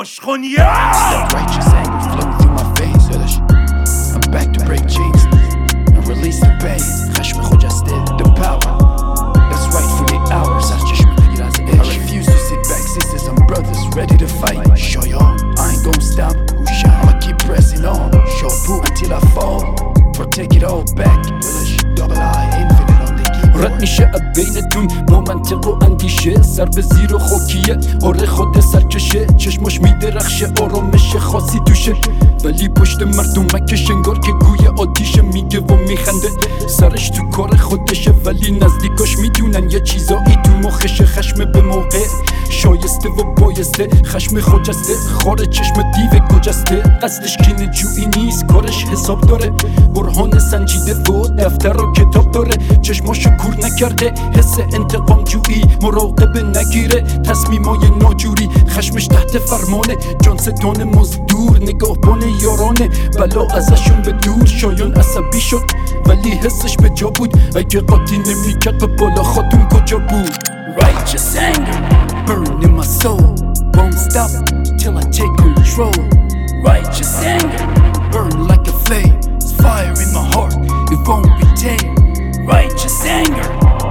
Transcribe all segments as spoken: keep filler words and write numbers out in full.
عاشقانیه. Righteous anger flowing through my veins. I'm back to break chains and release the pain. خشم خجسته the power that's right for the hours. از چشم بگیر از عشق. I refuse to sit back, sisters and brothers ready to fight. Show y'all I ain't gon' stop. I'ma keep pressing on. Show boo until I fall. Or take it all back. Double I infinite on the keyboard. رد میشه بینتون با منطق و اندیشه. سر به زیر و خاکیه آره خود سرکشه. چشماش میدرخشه آرامش خاصی توشه. ولی پشت مردمک انگار که گوی آتیشه. میگه و میخنده سرش تو کار خودشه. ولی نزدیکاش میدونن یه چیزایی تو مخشه. خشم به موقع شایسته و بایسته. خشم خجسته خار چشم دیو گجسته. قصدش کینه جویی نیست کارش حساب داره. برهان سنجیده و دفتر و کتاب داره. چشماشو کور نکرده حس انتقام جویی. مراقبه نگیره تصمیمای ناجوری. خشمش تحت فرمانه جان ستان مزدور. نگاهبان یارانه بلا ازشون به دور. شایان عصبی شد ولی حسش به جا بود. اگه قاطی نمیکرد به بالا خاتون کجا بود. Righteous anger burning in my soul. Won't stop till I take control. Righteous anger burn like a flame. It's fire in my heart, it won't be tamed. Righteous anger.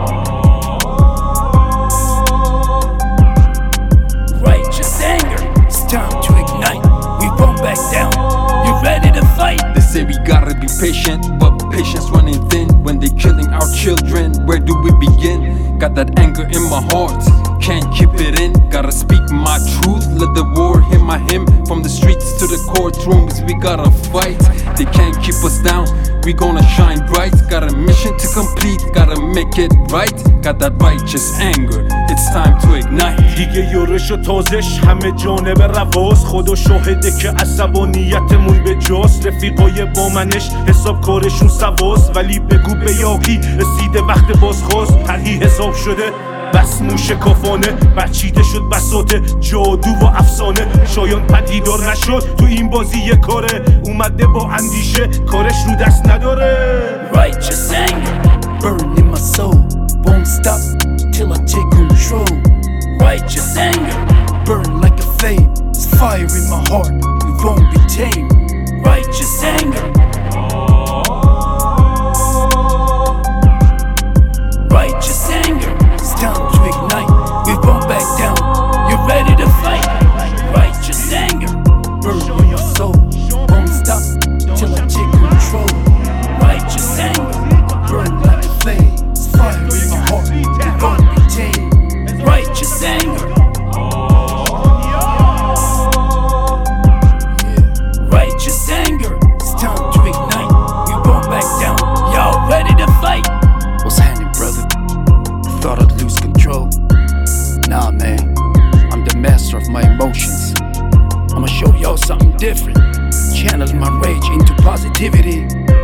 Righteous anger. It's time to ignite. We won't back down. You ready to fight? They say we gotta be patient, but patience running thin. When they killing our children, where do we begin? Got that anger in my heart, can't keep it in. Gotta speak my truth, let the war hit my hymn. From the streets to the courtrooms, we gotta fight. They can't keep us down, we gonna shine bright. Got a mission to complete, gotta make it right. Got that righteous anger, it's time to ignite. دیگه یورش و تازش همه جانب رواز. خدا شاهده که عصبانیتمون به جاست. رفیقای با منش حساب کارشون سواز. ولی بگو به یاقی رسیده وقت بازخواست. طرحی حساب شده بس موشکافانه. بچیده شد بساط جادو و افسانه. شایان پدیدار نشد تو این بازی یه کاره. اومده با اندیشه کارش رو دست نداره. Righteous anger burn in my soul. Won't stop till I take control. Righteous anger burn like a flame. It's fire in my heart, it won't be tamed. Righteous anger. Righteous anger. It's time to ignite. We won't back down. You ready to fight? Righteous anger burn in my soul. Won't stop till I take control. Righteous anger burn like a flame. It's fire in my heart, it won't be tamed. Righteous anger. Righteous anger. It's time to ignite. We won't back down. Y'all ready to fight? What's happening, brother? Thought I'd lose control. Nah, man. I'm the master of my emotions. I'ma show y'all something different. Channel my rage into positivity.